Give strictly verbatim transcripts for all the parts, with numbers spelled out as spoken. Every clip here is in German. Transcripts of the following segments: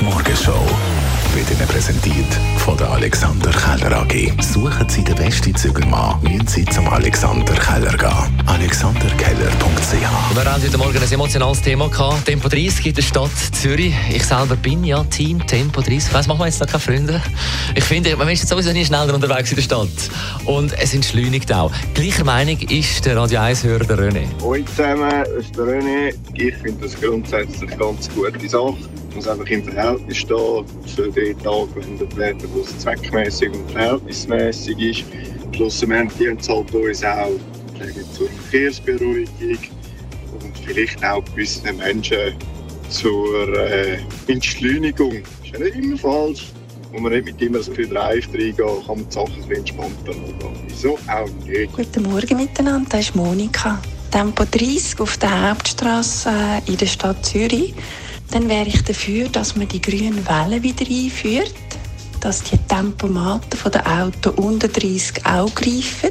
Morgenshow wird Ihnen präsentiert von der Alexander Keller A G. Suchen Sie den besten Zügelmann, müssen Sie zum Alexander Keller gehen. alexander keller punkt c h. Wir haben heute Morgen ein emotionales Thema gehabt. Tempo dreißig in der Stadt Zürich. Ich selber bin ja Team Tempo dreißig. Weiss, machen wir jetzt noch keine Freunde? Ich finde, man ist sowieso nie schneller unterwegs in der Stadt. Und es entschleunigt auch. Gleicher Meinung ist der Radio eins-Hörer, der René. Hallo zusammen, das ist der René. Ich finde das grundsätzlich eine ganz gute Sache. Es muss einfach im Verhältnis stehen für den Tag, wenn der Wetterbus zweckmäßig und verhältnismäßig ist. Schlussendlich dient es halt uns auch zur Verkehrsberuhigung und vielleicht auch gewissen Menschen zur äh, Entschleunigung. Das ist ja nicht immer falsch. Wo man nicht mit immer das Gefühl reif reingehen, kann man die Sachen ein bisschen entspannter angehen. Wieso auch nicht? Guten Morgen miteinander, das ist Monika. Tempo dreißig auf der Hauptstrasse äh, in der Stadt Zürich. Dann wäre ich dafür, dass man die grünen Wellen wieder einführt, dass die Tempomaten der Autos unter dreißig auch greifen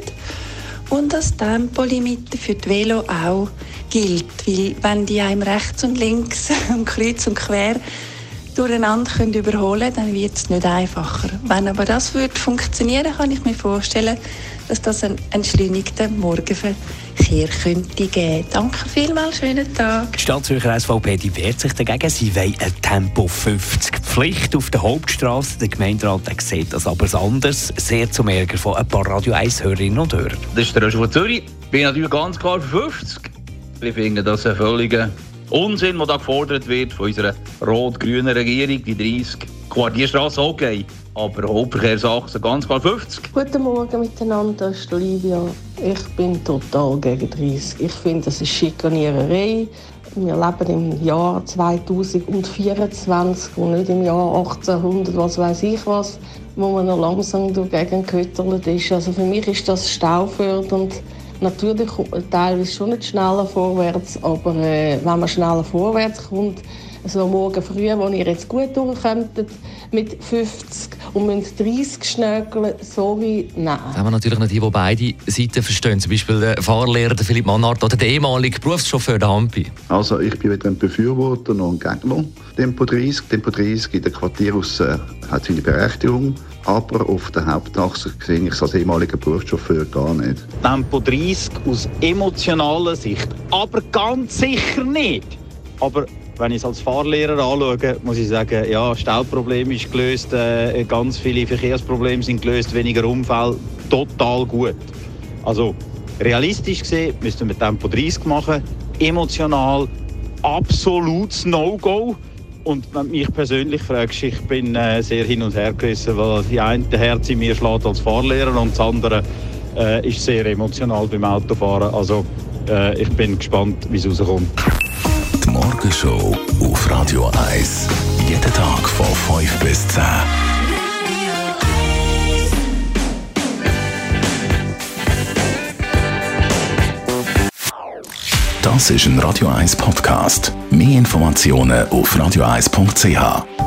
und das Tempolimit für die Velo auch gilt. Weil wenn die einem rechts und links am Kreuz und quer durcheinander können überholen, dann wird es nicht einfacher. Wenn aber das würde funktionieren, kann ich mir vorstellen, dass das einen entschleunigten Morgenverkehr könnte geben. Danke vielmals, schönen Tag. Die Stadt Zürcher S V P die wehrt sich dagegen. Sie wollen eine Tempo fünfzig Pflicht auf der Hauptstrasse. Der Gemeinderat der sieht das aber anders. Sehr zum Ärger von ein paar Radio eins-Hörerinnen und Hörer. Das ist der Röschel von Zürich. Ich bin natürlich ganz klar für fünfzig. Ich finde das ein völliger Unsinn, der da gefordert wird von unserer rot-grünen Regierung. Die dreißig Quartierstrasse okay, aber Hauptverkehrsachsen ganz klar fünfzig. Guten Morgen miteinander, das ist Olivia. Ich bin total gegen dreißig. Ich finde, das ist Schikaniererei. Wir leben im Jahr zweitausendvierundzwanzig und nicht im Jahr achtzehnhundert, was weiß ich was, wo man noch langsam dagegen gehüttelt ist. Also für mich ist das staufördernd. Natürlich kommt man teilweise schon nicht schneller vorwärts, aber äh, wenn man schneller vorwärts kommt, so morgen früh, wo ihr jetzt gut durchkommt mit fünfzig und mit dreißig schnöckeln, so wie nein. Jetzt haben wir natürlich noch die, die beide Seiten verstehen. Zum Beispiel der Fahrlehrer der Philipp Mannhardt oder der ehemalige Berufschauffeur der Hampi. Also ich bin weder ein Befürworter noch ein Gegner. Tempo dreißig. Tempo dreißig in den Quartieren äh, hat seine Berechtigung. Aber auf der Hauptachse sehe ich es als ehemaliger Berufschauffeur gar nicht. Tempo dreißig aus emotionaler Sicht, aber ganz sicher nicht. Aber wenn ich es als Fahrlehrer anschaue, muss ich sagen, ja, Stauproblem ist gelöst, äh, ganz viele Verkehrsprobleme sind gelöst, weniger Unfälle, total gut. Also realistisch gesehen müssten wir Tempo dreißig machen, emotional absolutes No-Go. Und wenn du mich persönlich fragst, ich bin äh, sehr hin und her gerissen, weil die eine Herz in mir schlägt als Fahrlehrer und das andere äh, ist sehr emotional beim Autofahren. Also äh, ich bin gespannt, wie es rauskommt. Die Morgenshow auf Radio eins. Jeden Tag von fünf bis zehn. Das ist ein Radio eins Podcast. Mehr Informationen auf radio eins punkt c h.